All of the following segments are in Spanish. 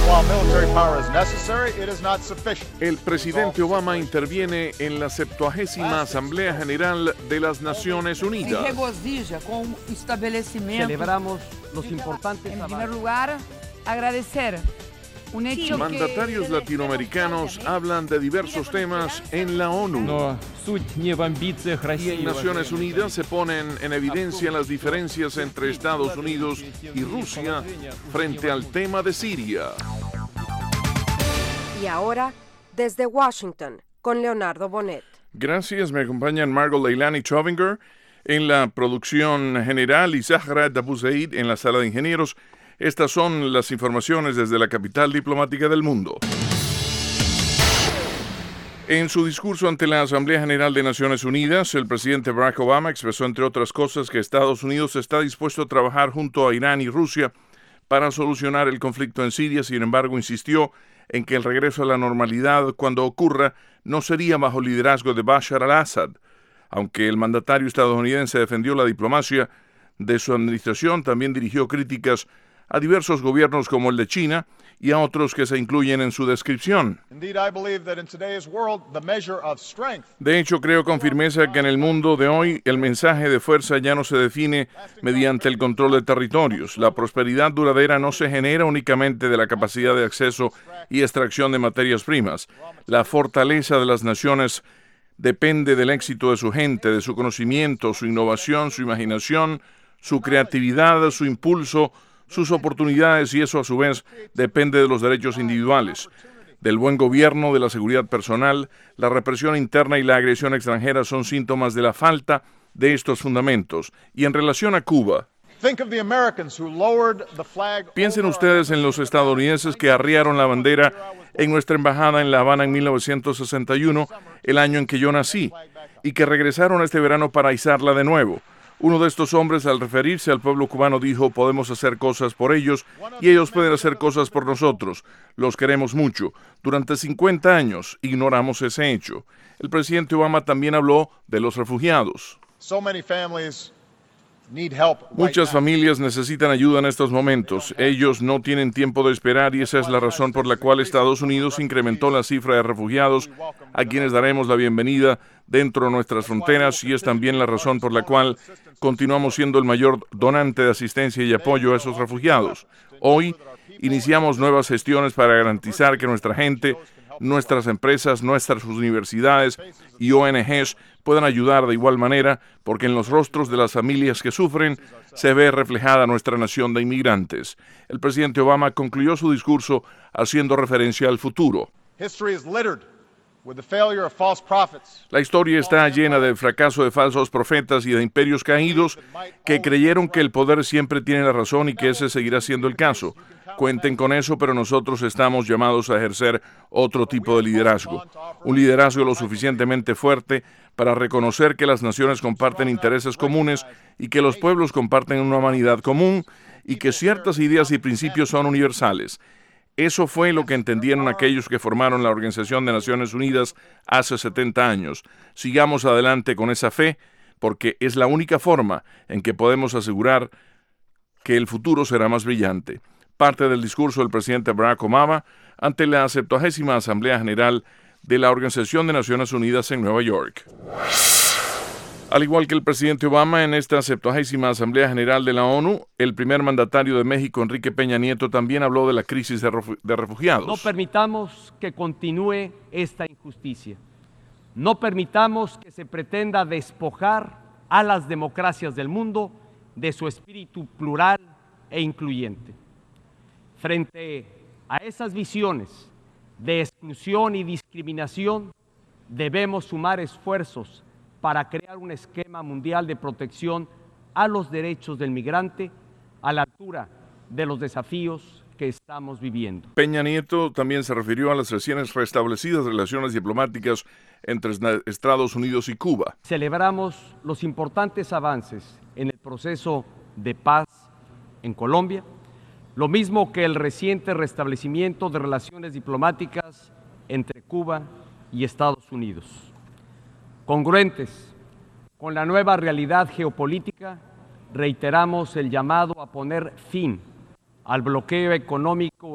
El presidente Obama interviene en la 70ª Asamblea General de las Naciones Unidas. Celebramos los importantes avances. En primer lugar, agradecer un hecho Mandatarios latinoamericanos hablan de diversos temas en la ONU. Но суть не в амбициях Y России. en Naciones Unidas se ponen en evidencia las diferencias entre Estados Unidos y Rusia frente al tema de Siria. Y ahora, desde Washington, con Leonardo Bonet. Gracias, me acompañan Margot Leilani Chovinger en la producción general y Zahra Abu Zaid en la sala de ingenieros. Estas son las informaciones desde la capital diplomática del mundo. En su discurso ante la Asamblea General de Naciones Unidas, el presidente Barack Obama expresó, entre otras cosas, que Estados Unidos está dispuesto a trabajar junto a Irán y Rusia para solucionar el conflicto en Siria. Sin embargo, insistió en que el regreso a la normalidad, cuando ocurra, no sería bajo liderazgo de Bashar al-Assad. Aunque el mandatario estadounidense defendió la diplomacia de su administración, también dirigió críticas a diversos gobiernos como el de China y a otros que se incluyen en su descripción. De hecho, creo con firmeza que en el mundo de hoy el mensaje de fuerza ya no se define mediante el control de territorios. La prosperidad duradera no se genera únicamente de la capacidad de acceso y extracción de materias primas. La fortaleza de las naciones depende del éxito de su gente, de su conocimiento, su innovación, su imaginación, su creatividad, su impulso, sus oportunidades, y eso a su vez depende de los derechos individuales, del buen gobierno, de la seguridad personal. La represión interna y la agresión extranjera son síntomas de la falta de estos fundamentos. Y en relación a Cuba, piensen ustedes en los estadounidenses que arriaron la bandera en nuestra embajada en La Habana en 1961, el año en que yo nací, y que regresaron este verano para izarla de nuevo. Uno de estos hombres, al referirse al pueblo cubano, dijo: podemos hacer cosas por ellos y ellos pueden hacer cosas por nosotros. Los queremos mucho. Durante 50 años ignoramos ese hecho. El presidente Obama también habló de los refugiados. Muchas familias necesitan ayuda en estos momentos. Ellos no tienen tiempo de esperar, y esa es la razón por la cual Estados Unidos incrementó la cifra de refugiados a quienes daremos la bienvenida dentro de nuestras fronteras, y es también la razón por la cual continuamos siendo el mayor donante de asistencia y apoyo a esos refugiados. Hoy iniciamos nuevas gestiones para garantizar que nuestra gente, nuestras empresas, nuestras universidades y ONGs puedan ayudar de igual manera, porque en los rostros de las familias que sufren se ve reflejada nuestra nación de inmigrantes. El presidente Obama concluyó su discurso haciendo referencia al futuro. La historia está llena del fracaso de falsos profetas y de imperios caídos que creyeron que el poder siempre tiene la razón y que ese seguirá siendo el caso. Cuenten con eso, pero nosotros estamos llamados a ejercer otro tipo de liderazgo. Un liderazgo lo suficientemente fuerte para reconocer que las naciones comparten intereses comunes y que los pueblos comparten una humanidad común y que ciertas ideas y principios son universales. Eso fue lo que entendieron aquellos que formaron la Organización de Naciones Unidas hace 70 años. Sigamos adelante con esa fe, porque es la única forma en que podemos asegurar que el futuro será más brillante. Parte del discurso del presidente Barack Obama ante la 70ª Asamblea General de la Organización de Naciones Unidas en Nueva York. Al igual que el presidente Obama, en esta 70ª Asamblea General de la ONU, el primer mandatario de México, Enrique Peña Nieto, también habló de la crisis de refugiados. No permitamos que continúe esta injusticia. No permitamos que se pretenda despojar a las democracias del mundo de su espíritu plural e incluyente. Frente a esas visiones de exclusión y discriminación, debemos sumar esfuerzos para crear un esquema mundial de protección a los derechos del migrante a la altura de los desafíos que estamos viviendo. Peña Nieto también se refirió a las recién restablecidas relaciones diplomáticas entre Estados Unidos y Cuba. Celebramos los importantes avances en el proceso de paz en Colombia, lo mismo que el reciente restablecimiento de relaciones diplomáticas entre Cuba y Estados Unidos. Congruentes con la nueva realidad geopolítica, reiteramos el llamado a poner fin al bloqueo económico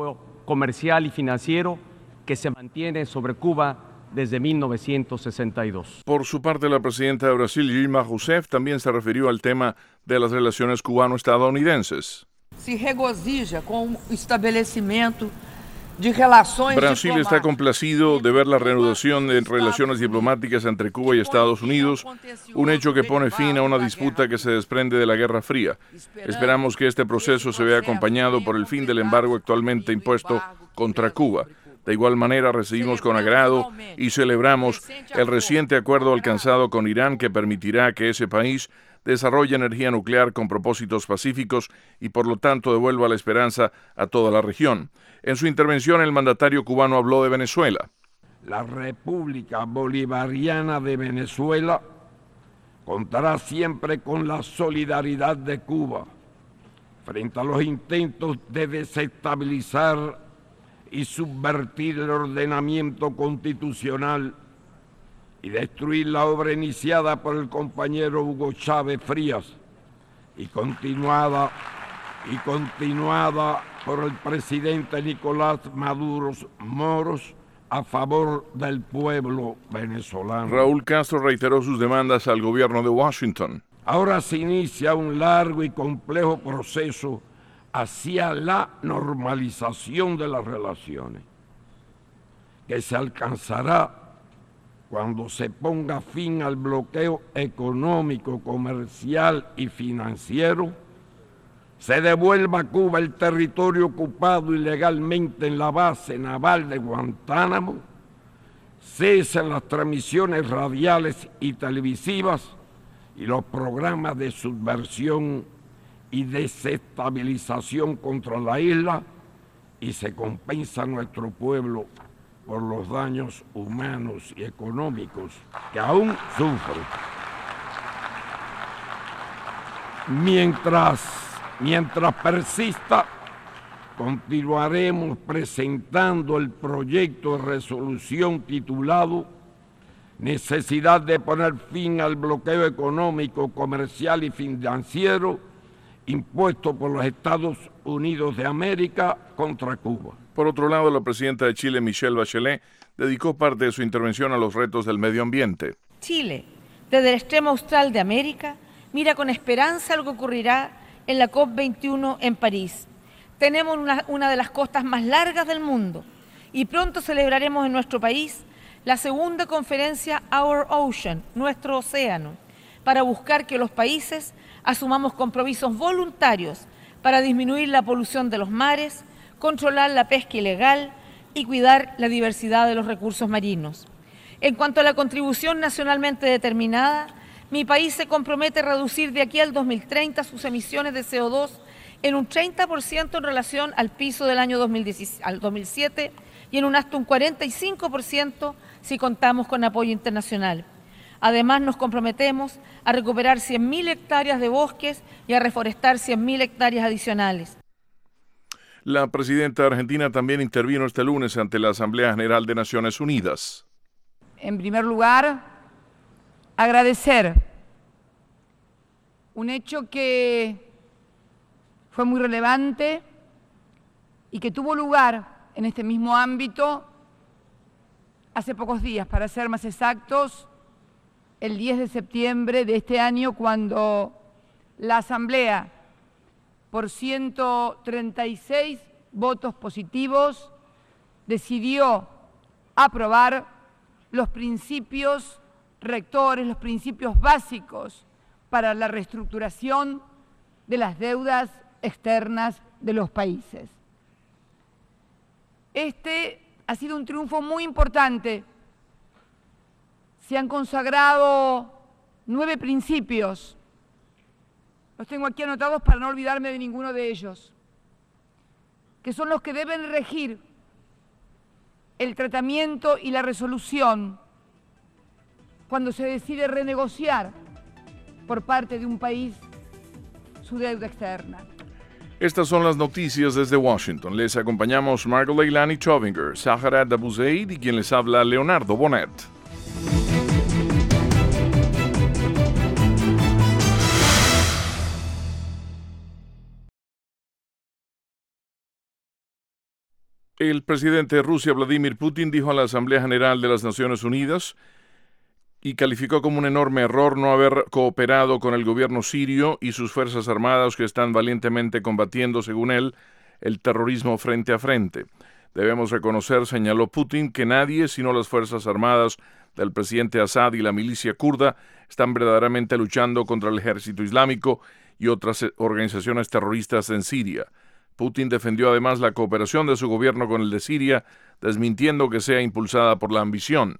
comercial y financiero que se mantiene sobre Cuba desde 1962. Por su parte, la presidenta de Brasil, Dilma Rousseff, también se refirió al tema de las relaciones cubano-estadounidenses. Se regozija con el establecimiento de relaciones Brasil está complacido de ver la reanudación de relaciones diplomáticas entre Cuba y Estados Unidos, un hecho que pone fin a una disputa que se desprende de la Guerra Fría. Esperamos que este proceso se vea acompañado por el fin del embargo actualmente impuesto contra Cuba. De igual manera, recibimos con agrado y celebramos el reciente acuerdo alcanzado con Irán que permitirá que ese país desarrolle energía nuclear con propósitos pacíficos y por lo tanto devuelva la esperanza a toda la región. En su intervención, el mandatario cubano habló de Venezuela. La República Bolivariana de Venezuela contará siempre con la solidaridad de Cuba frente a los intentos de desestabilizar y subvertir el ordenamiento constitucional y destruir la obra iniciada por el compañero Hugo Chávez Frías y continuada por el presidente Nicolás Maduro Moros a favor del pueblo venezolano. Raúl Castro reiteró sus demandas al gobierno de Washington. Ahora se inicia un largo y complejo proceso hacia la normalización de las relaciones, que se alcanzará cuando se ponga fin al bloqueo económico, comercial y financiero, se devuelva a Cuba el territorio ocupado ilegalmente en la base naval de Guantánamo, cesen las transmisiones radiales y televisivas y los programas de subversión y desestabilización contra la isla y se compensa a nuestro pueblo por los daños humanos y económicos que aún sufre. Mientras persista, continuaremos presentando el proyecto de resolución titulado Necesidad de poner fin al bloqueo económico, comercial y financiero impuesto por los Estados Unidos de América contra Cuba. Por otro lado, la presidenta de Chile, Michelle Bachelet, dedicó parte de su intervención a los retos del medio ambiente. Chile, desde el extremo austral de América, mira con esperanza lo que ocurrirá en la COP21 en París. Tenemos una de las costas más largas del mundo y pronto celebraremos en nuestro país la segunda conferencia Our Ocean, nuestro océano, para buscar que los países asumamos compromisos voluntarios para disminuir la polución de los mares, controlar la pesca ilegal y cuidar la diversidad de los recursos marinos. En cuanto a la contribución nacionalmente determinada, mi país se compromete a reducir de aquí al 2030 sus emisiones de CO2 en un 30% en relación al piso del año 2007 y en hasta un 45% si contamos con apoyo internacional. Además, nos comprometemos a recuperar 100.000 hectáreas de bosques y a reforestar 100.000 hectáreas adicionales. La presidenta argentina también intervino este lunes ante la Asamblea General de Naciones Unidas. En primer lugar, agradecer un hecho que fue muy relevante y que tuvo lugar en este mismo ámbito hace pocos días, para ser más exactos, el 10 de septiembre de este año, cuando la Asamblea, por 136 votos positivos, decidió aprobar los principios rectores, los principios básicos para la reestructuración de las deudas externas de los países. Este ha sido un triunfo muy importante. Se han consagrado 9 principios. Los tengo aquí anotados para no olvidarme de ninguno de ellos, que son los que deben regir el tratamiento y la resolución cuando se decide renegociar por parte de un país su deuda externa. Estas son las noticias desde Washington. Les acompañamos Margot Leilani Chovinger, Sahara Dabuzeid y quien les habla Leonardo Bonet. El presidente de Rusia, Vladimir Putin, dijo a la Asamblea General de las Naciones Unidas y calificó como un enorme error no haber cooperado con el gobierno sirio y sus fuerzas armadas que están valientemente combatiendo, según él, el terrorismo frente a frente. Debemos reconocer, señaló Putin, que nadie, sino las fuerzas armadas del presidente Assad y la milicia kurda, están verdaderamente luchando contra el ejército islámico y otras organizaciones terroristas en Siria. Putin defendió además la cooperación de su gobierno con el de Siria, desmintiendo que sea impulsada por la ambición.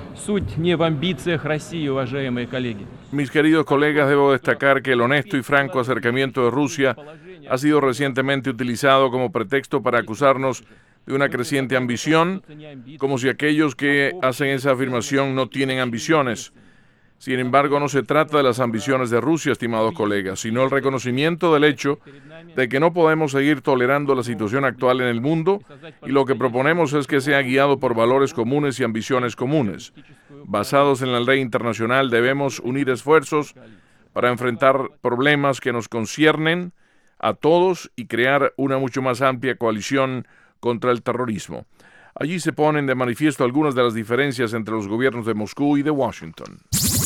Mis queridos colegas, debo destacar que el honesto y franco acercamiento de Rusia ha sido recientemente utilizado como pretexto para acusarnos de una creciente ambición, como si aquellos que hacen esa afirmación no tienen ambiciones. Sin embargo, no se trata de las ambiciones de Rusia, estimados colegas, sino el reconocimiento del hecho de que no podemos seguir tolerando la situación actual en el mundo, y lo que proponemos es que sea guiado por valores comunes y ambiciones comunes. Basados en la ley internacional, debemos unir esfuerzos para enfrentar problemas que nos conciernen a todos y crear una mucho más amplia coalición contra el terrorismo. Allí se ponen de manifiesto algunas de las diferencias entre los gobiernos de Moscú y de Washington.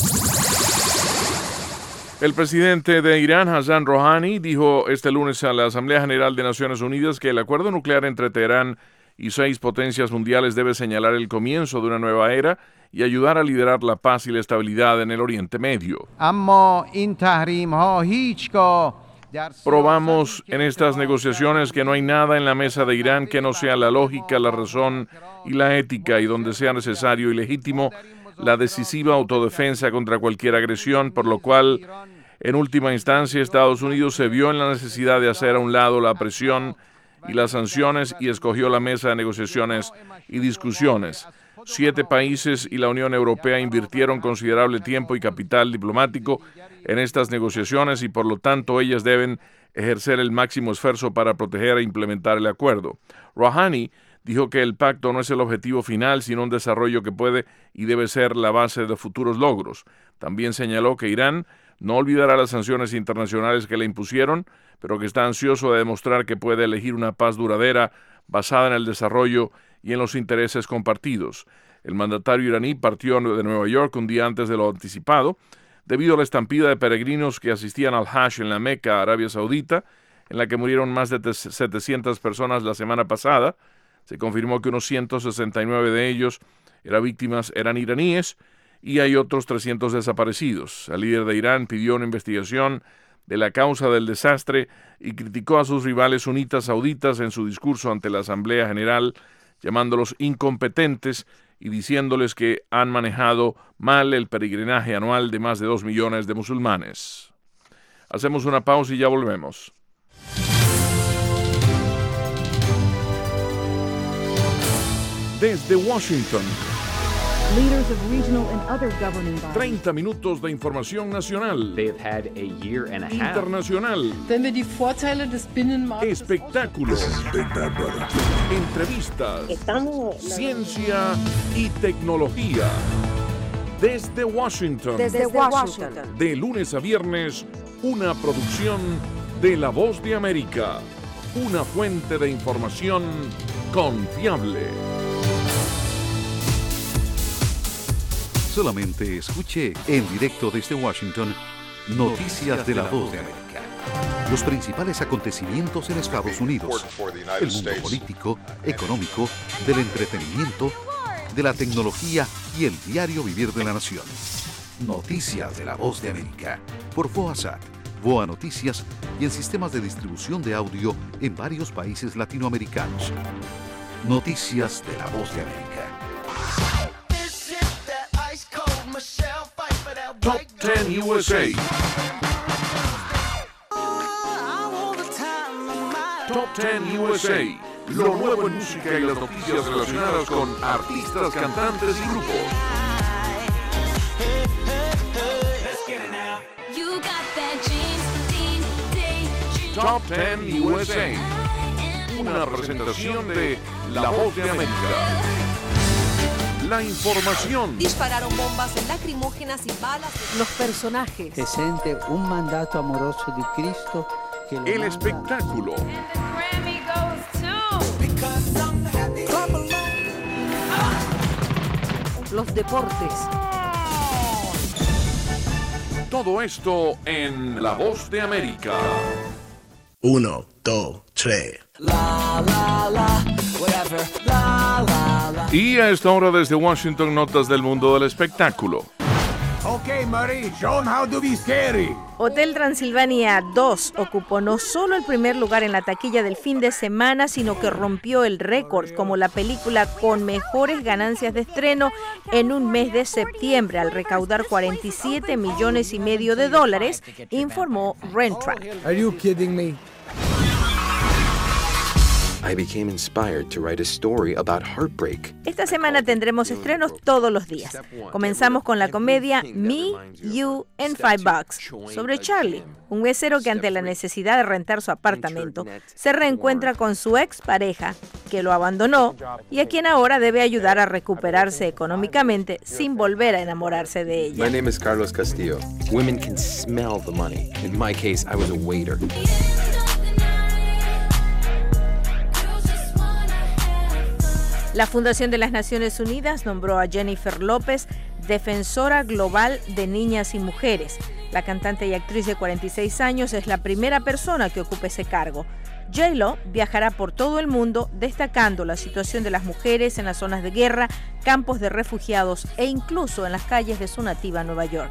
El presidente de Irán, Hassan Rouhani, dijo este lunes a la Asamblea General de Naciones Unidas que el acuerdo nuclear entre Teherán y 6 potencias mundiales debe señalar el comienzo de una nueva era y ayudar a liderar la paz y la estabilidad en el Oriente Medio. Probamos en estas negociaciones que no hay nada en la mesa de Irán que no sea la lógica, la razón y la ética, y donde sea necesario y legítimo, la decisiva autodefensa contra cualquier agresión, por lo cual, en última instancia, Estados Unidos se vio en la necesidad de hacer a un lado la presión y las sanciones y escogió la mesa de negociaciones y discusiones. 7 países y la Unión Europea invirtieron considerable tiempo y capital diplomático en estas negociaciones y por lo tanto ellas deben ejercer el máximo esfuerzo para proteger e implementar el acuerdo. Rouhani dijo que el pacto no es el objetivo final, sino un desarrollo que puede y debe ser la base de futuros logros. También señaló que Irán no olvidará las sanciones internacionales que le impusieron, pero que está ansioso de demostrar que puede elegir una paz duradera basada en el desarrollo y en los intereses compartidos. El mandatario iraní partió de Nueva York un día antes de lo anticipado, debido a la estampida de peregrinos que asistían al Hajj en la Meca, Arabia Saudita, en la que murieron más de 700 personas la semana pasada. Se confirmó que unos 169 de ellos eran iraníes y hay otros 300 desaparecidos. El líder de Irán pidió una investigación de la causa del desastre y criticó a sus rivales sunitas sauditas en su discurso ante la Asamblea General, llamándolos incompetentes y diciéndoles que han manejado mal el peregrinaje anual de más de 2 millones de musulmanes. Hacemos una pausa y ya volvemos. Desde Washington, 30 minutos de información nacional, internacional, espectáculos, entrevistas, ciencia y tecnología. Desde Washington, de lunes a viernes, una producción de La Voz de América, una fuente de información confiable. Solamente escuche en directo desde Washington Noticias de La Voz de América. Los principales acontecimientos en Estados Unidos, el mundo político, económico, del entretenimiento, de la tecnología y el diario vivir de la nación. Noticias de La Voz de América por VOASAT, VOA Noticias y en sistemas de distribución de audio en varios países latinoamericanos. Noticias de La Voz de América. Top 10 USA. Top 10 USA. Lo nuevo en música y las noticias relacionadas con artistas, cantantes y grupos. Top 10 USA. Una presentación de La Voz de América. La información. Dispararon bombas lacrimógenas y balas. Los personajes. Se siente un mandato amoroso de Cristo. El espectáculo. los deportes. Todo esto en La Voz de América. 1, 2, 3. Y a esta hora desde Washington, notas del mundo del espectáculo. Okay, Murray, show 'em how to be scary. Hotel Transilvania 2 ocupó no solo el primer lugar en la taquilla del fin de semana, sino que rompió el récord como la película con mejores ganancias de estreno en un mes de septiembre, al recaudar $47,5 millones, informó Rent-Track. Are you kidding me? I became inspired to write a story about heartbreak. Esta semana tendremos estrenos todos los días. Comenzamos con la comedia Me, You and $5 sobre Charlie, un mesero que ante la necesidad de rentar su apartamento se reencuentra con su expareja que lo abandonó y a quien ahora debe ayudar a recuperarse económicamente sin volver a enamorarse de ella. My name is Carlos Castillo. Women can smell the money. In my case, I was a waiter. La Fundación de las Naciones Unidas nombró a Jennifer López Defensora Global de Niñas y Mujeres. La cantante y actriz de 46 años es la primera persona que ocupe ese cargo. J-Lo viajará por todo el mundo destacando la situación de las mujeres en las zonas de guerra, campos de refugiados e incluso en las calles de su nativa Nueva York.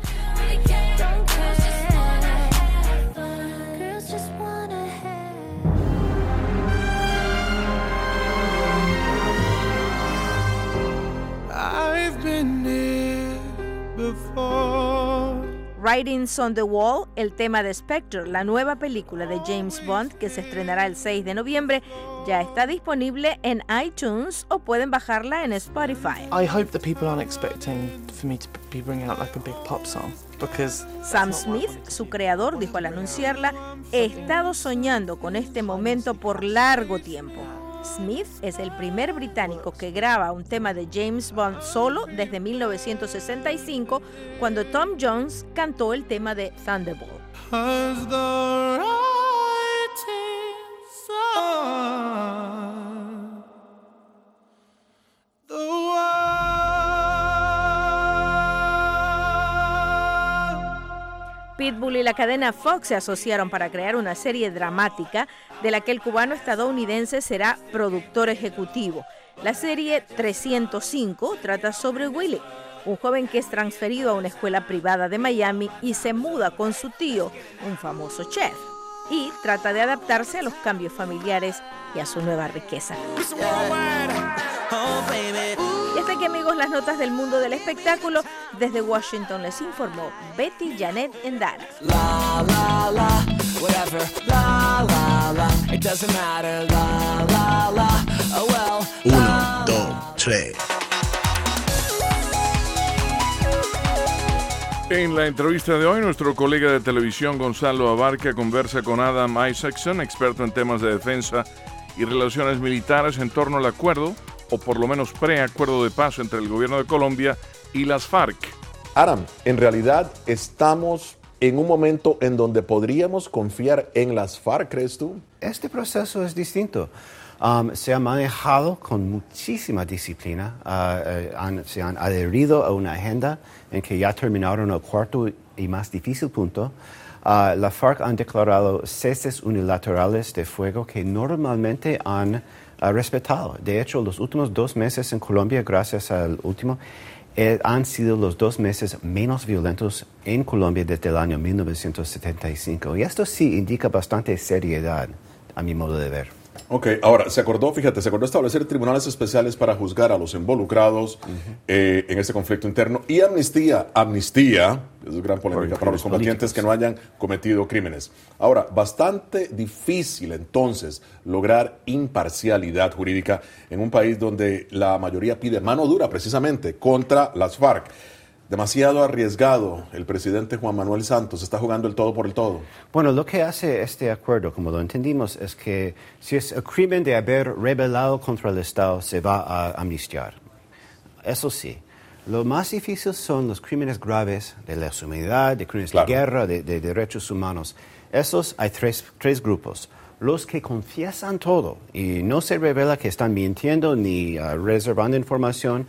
Writings on the Wall, el tema de Spectre, la nueva película de James Bond que se estrenará el 6 de noviembre, ya está disponible en iTunes o pueden bajarla en Spotify. I hope that people aren't expecting for me to be bringing out like a big pop song because Sam Smith, su creador, dijo al anunciarla: "He estado soñando con este momento por largo tiempo". Smith es el primer británico que graba un tema de James Bond solo desde 1965, cuando Tom Jones cantó el tema de Thunderball. Pitbull y la cadena Fox se asociaron para crear una serie dramática de la que el cubano estadounidense será productor ejecutivo. La serie 305 trata sobre Willie, un joven que es transferido a una escuela privada de Miami y se muda con su tío, un famoso chef, y trata de adaptarse a los cambios familiares y a su nueva riqueza. Y hasta aquí, amigos, las notas del mundo del espectáculo. Desde Washington les informó Betty Janet Endara. 1, 2, 3. En la entrevista de hoy, nuestro colega de televisión Gonzalo Abarca conversa con Adam Isaacson, experto en temas de defensa y relaciones militares, en torno al acuerdo, o por lo menos preacuerdo de paz entre el gobierno de Colombia y las FARC. Adam, en realidad estamos en un momento en donde podríamos confiar en las FARC, ¿crees tú? Este proceso es distinto. Se ha manejado con muchísima disciplina, se han adherido a una agenda en que ya terminaron el cuarto y más difícil punto. La FARC han declarado ceses unilaterales de fuego que normalmente han respetado. De hecho, los últimos 2 meses en Colombia, gracias al último, han sido los 2 meses menos violentos en Colombia desde el año 1975. Y esto sí indica bastante seriedad, a mi modo de ver. Ok, ahora, se acordó establecer tribunales especiales para juzgar a los involucrados en este conflicto interno y amnistía, es gran polémica para los combatientes que no hayan cometido crímenes. Ahora, bastante difícil entonces lograr imparcialidad jurídica en un país donde la mayoría pide mano dura precisamente contra las FARC. Demasiado arriesgado. El presidente Juan Manuel Santos está jugando el todo por el todo. Bueno, lo que hace este acuerdo, como lo entendimos, es que si es el crimen de haber rebelado contra el Estado, se va a amnistiar. Eso sí. Lo más difícil son los crímenes graves de lesa humanidad, de crímenes de guerra, de derechos humanos. Esos hay tres grupos. Los que confiesan todo y no se revela que están mintiendo ni reservando información.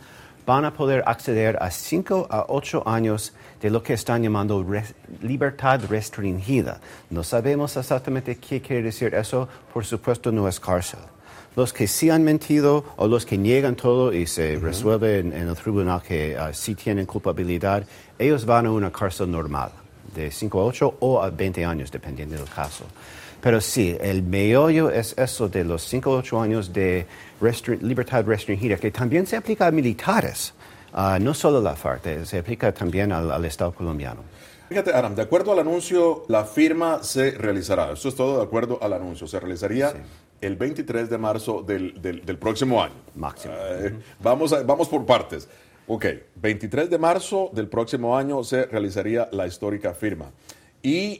van a poder acceder a 5 a 8 años de lo que están llamando libertad restringida. No sabemos exactamente qué quiere decir eso, por supuesto no es cárcel. Los que sí han mentido o los que niegan todo y se resuelve en el tribunal que sí tienen culpabilidad, ellos van a una cárcel normal, de 5 a 8 o a 20 años, dependiendo del caso. Pero sí, el meollo es eso de los 5 a 8 años de libertad restringida, que también se aplica a militares, no solo a la FARC, se aplica también al Estado colombiano. Fíjate, Aram, de acuerdo al anuncio, la firma se realizará. Esto es todo de acuerdo al anuncio. Se realizaría el 23 de marzo del próximo año. Máximo. Vamos por partes. Ok, 23 de marzo del próximo año se realizaría la histórica firma. Y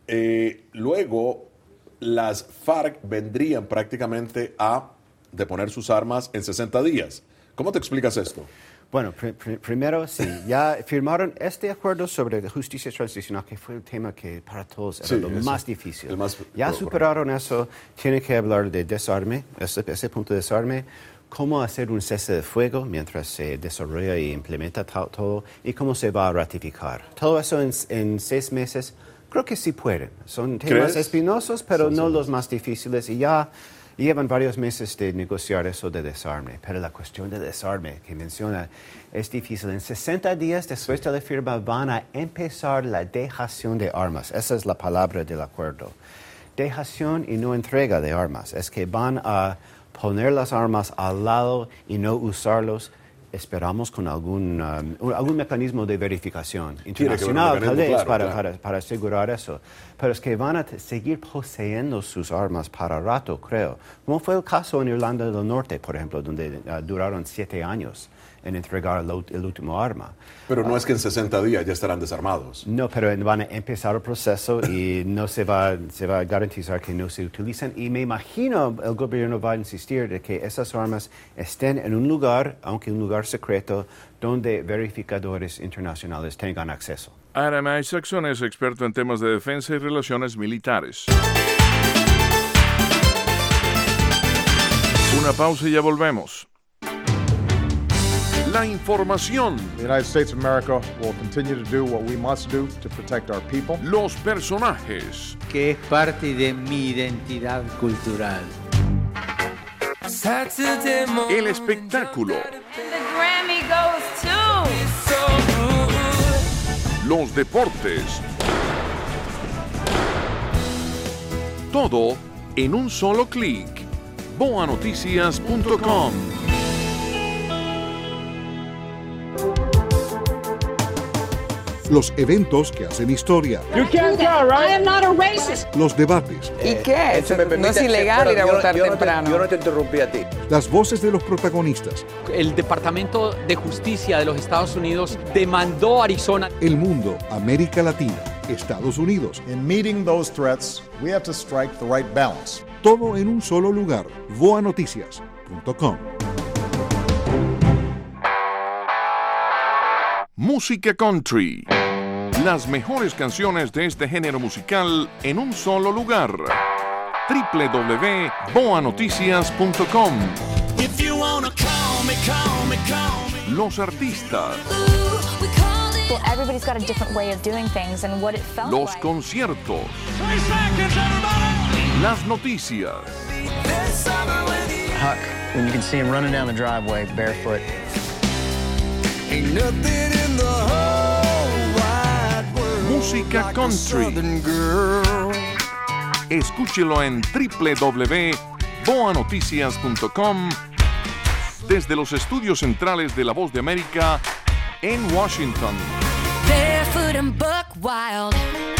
luego las FARC vendrían prácticamente a deponer sus armas en 60 días. ¿Cómo te explicas esto? Bueno, primero, sí, ya firmaron este acuerdo sobre justicia transicional, que fue un tema que para todos era lo más difícil. Ya superaron eso, tienen que hablar de desarme, ese punto de desarme, cómo hacer un cese de fuego mientras se desarrolla y implementa todo, y cómo se va a ratificar. Todo eso en 6 meses, creo que sí pueden. Son temas espinosos, pero no los más difíciles, y ya llevan varios meses de negociar eso de desarme, pero la cuestión de desarme que menciona es difícil. En 60 días después de la firma van a empezar la dejación de armas. Esa es la palabra del acuerdo. Dejación y no entrega de armas. Es que van a poner las armas al lado y no usarlos. Esperamos con algún mecanismo de verificación internacional, tal vez, para asegurar eso. Pero es que van a seguir poseyendo sus armas para rato, creo. Como fue el caso en Irlanda del Norte, por ejemplo, donde duraron 7 años en entregar el último arma. Pero no es que en 60 días ya estarán desarmados. No, pero van a empezar el proceso y no se va a garantizar que no se utilicen. Y me imagino el gobierno va a insistir de que esas armas estén en un lugar, aunque un lugar secreto, donde verificadores internacionales tengan acceso. Aram Isaacson es experto en temas de defensa y relaciones militares. Una pausa y ya volvemos. La información. The United States of America will continue to do what we must do to protect our people. Los personajes. Que es parte de mi identidad cultural. El espectáculo. The Grammy goes to. Los deportes. Todo en un solo clic. boanoticias.com. Los eventos que hacen historia. You can't go, right? I am not a racist. Los debates. ¿Y qué? No es ilegal ir a votar temprano. Yo no te interrumpí a ti. Las voces de los protagonistas. El Departamento de Justicia de los Estados Unidos demandó a Arizona. El mundo, América Latina, Estados Unidos. In meeting those threats, we have to strike the right balance. Todo en un solo lugar. boanoticias.com. Música country. Las mejores canciones de este género musical en un solo lugar. www.boanoticias.com. Los artistas. Well, everybody's got a different way of doing things and what it felt Los like. conciertos. Las noticias. Huck, when you can see him running down the driveway barefoot. Ain't nothing in the whole wide world. Música country. Escúchelo en www.boanoticias.com desde los estudios centrales de La Voz de América en Washington. Barefoot and buck wild.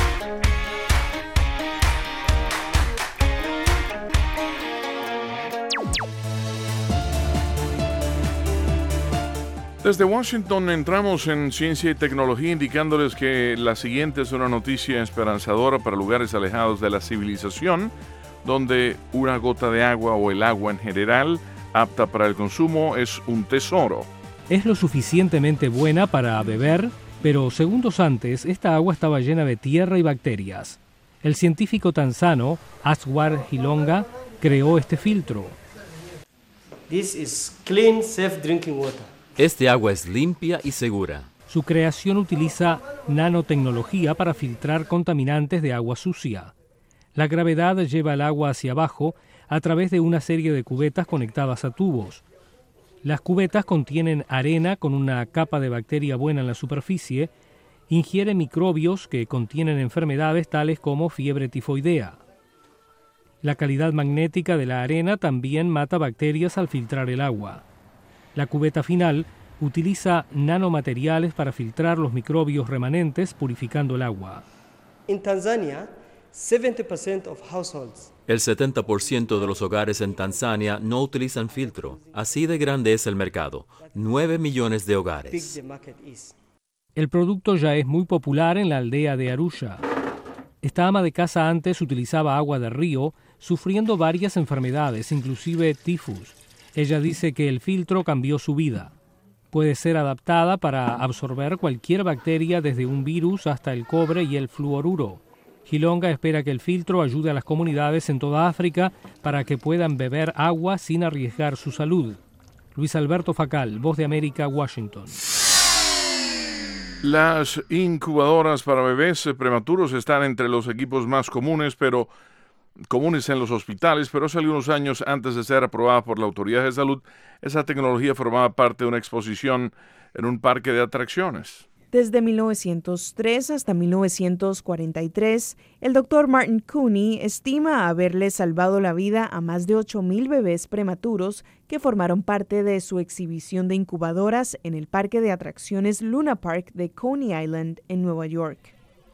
Desde Washington entramos en ciencia y tecnología indicándoles que la siguiente es una noticia esperanzadora para lugares alejados de la civilización, donde una gota de agua o el agua en general, apta para el consumo, es un tesoro. Es lo suficientemente buena para beber, pero segundos antes esta agua estaba llena de tierra y bacterias. El científico tanzano Aswar Hilonga creó este filtro. This is clean, safe drinking water. Este agua es limpia y segura. Su creación utiliza nanotecnología para filtrar contaminantes de agua sucia. La gravedad lleva el agua hacia abajo a través de una serie de cubetas conectadas a tubos. Las cubetas contienen arena con una capa de bacteria buena en la superficie, ingiere microbios que contienen enfermedades tales como fiebre tifoidea. La calidad magnética de la arena también mata bacterias al filtrar el agua. La cubeta final utiliza nanomateriales para filtrar los microbios remanentes, purificando el agua. In Tanzania, 70% of households. El 70% de los hogares en Tanzania no utilizan filtro. Así de grande es el mercado. 9 millones de hogares. El producto ya es muy popular en la aldea de Arusha. Esta ama de casa antes utilizaba agua de río, sufriendo varias enfermedades, inclusive tifus. Ella dice que el filtro cambió su vida. Puede ser adaptada para absorber cualquier bacteria, desde un virus hasta el cobre y el fluoruro. Hilonga espera que el filtro ayude a las comunidades en toda África para que puedan beber agua sin arriesgar su salud. Luis Alberto Facal, Voz de América, Washington. Las incubadoras para bebés prematuros están entre los equipos más comunes en los hospitales, pero hace algunos años, antes de ser aprobada por la Autoridad de Salud, esa tecnología formaba parte de una exposición en un parque de atracciones. Desde 1903 hasta 1943, el Dr. Martin Cooney estima haberle salvado la vida a más de 8,000 bebés prematuros que formaron parte de su exhibición de incubadoras en el parque de atracciones Luna Park de Coney Island en Nueva York.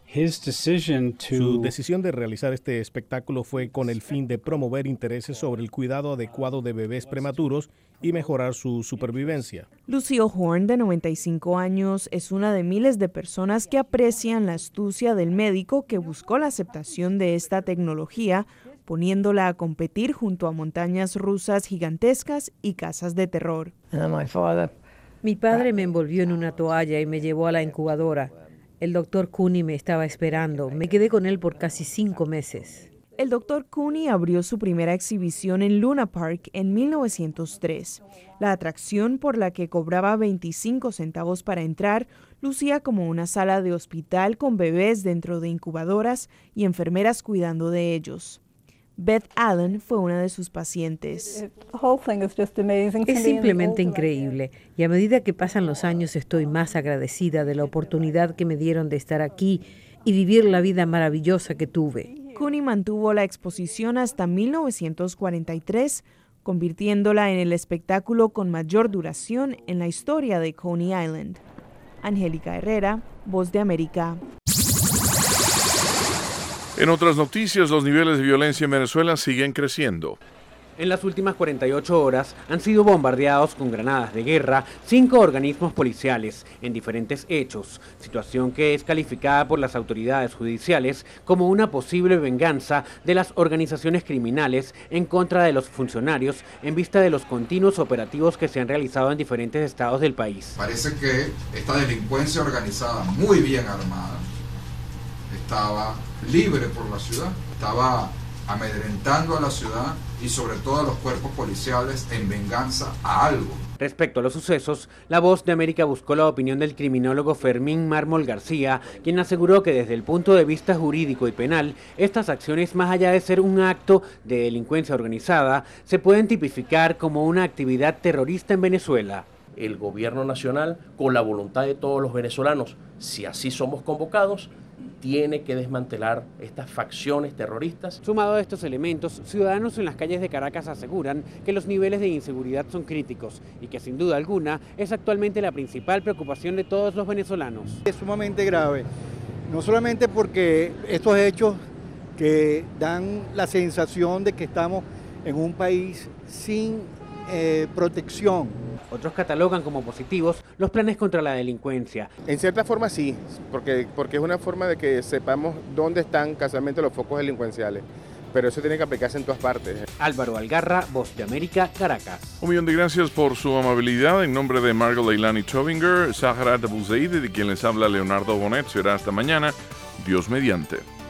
Su decisión de realizar este espectáculo fue con el fin de promover intereses sobre el cuidado adecuado de bebés prematuros y mejorar su supervivencia. Lucille Horn, de 95 años, es una de miles de personas que aprecian la astucia del médico que buscó la aceptación de esta tecnología, poniéndola a competir junto a montañas rusas gigantescas y casas de terror. Mi padre me envolvió en una toalla y me llevó a la incubadora. El doctor Cooney me estaba esperando. Me quedé con él por casi 5 meses. El Dr. Cooney abrió su primera exhibición en Luna Park en 1903. La atracción, por la que cobraba 25 centavos para entrar, lucía como una sala de hospital con bebés dentro de incubadoras y enfermeras cuidando de ellos. Beth Allen fue una de sus pacientes. Es simplemente increíble, y a medida que pasan los años estoy más agradecida de la oportunidad que me dieron de estar aquí y vivir la vida maravillosa que tuve. Cooney mantuvo la exposición hasta 1943, convirtiéndola en el espectáculo con mayor duración en la historia de Coney Island. Angélica Herrera, Voz de América. En otras noticias, los niveles de violencia en Venezuela siguen creciendo. En las últimas 48 horas han sido bombardeados con granadas de guerra 5 organismos policiales en diferentes hechos, situación que es calificada por las autoridades judiciales como una posible venganza de las organizaciones criminales en contra de los funcionarios en vista de los continuos operativos que se han realizado en diferentes estados del país. Parece que esta delincuencia organizada, muy bien armada, estaba libre por la ciudad, estaba amedrentando a la ciudad y sobre todo a los cuerpos policiales en venganza a algo. Respecto a los sucesos, La Voz de América buscó la opinión del criminólogo Fermín Mármol García, quien aseguró que desde el punto de vista jurídico y penal, estas acciones, más allá de ser un acto de delincuencia organizada, se pueden tipificar como una actividad terrorista en Venezuela. El gobierno nacional, con la voluntad de todos los venezolanos, si así somos convocados, tiene que desmantelar estas facciones terroristas. Sumado a estos elementos, ciudadanos en las calles de Caracas aseguran que los niveles de inseguridad son críticos y que sin duda alguna es actualmente la principal preocupación de todos los venezolanos. Es sumamente grave, no solamente porque estos hechos que dan la sensación de que estamos en un país sin protección. Otros catalogan como positivos los planes contra la delincuencia. En cierta forma sí, porque es una forma de que sepamos dónde están casualmente los focos delincuenciales, pero eso tiene que aplicarse en todas partes. Álvaro Algarra, Voz de América, Caracas. 1.000.000 de gracias por su amabilidad. En nombre de Margot Leilani Chovinger, Sahara Abuzaid, de quien les habla Leonardo Bonet, será hasta mañana, Dios mediante.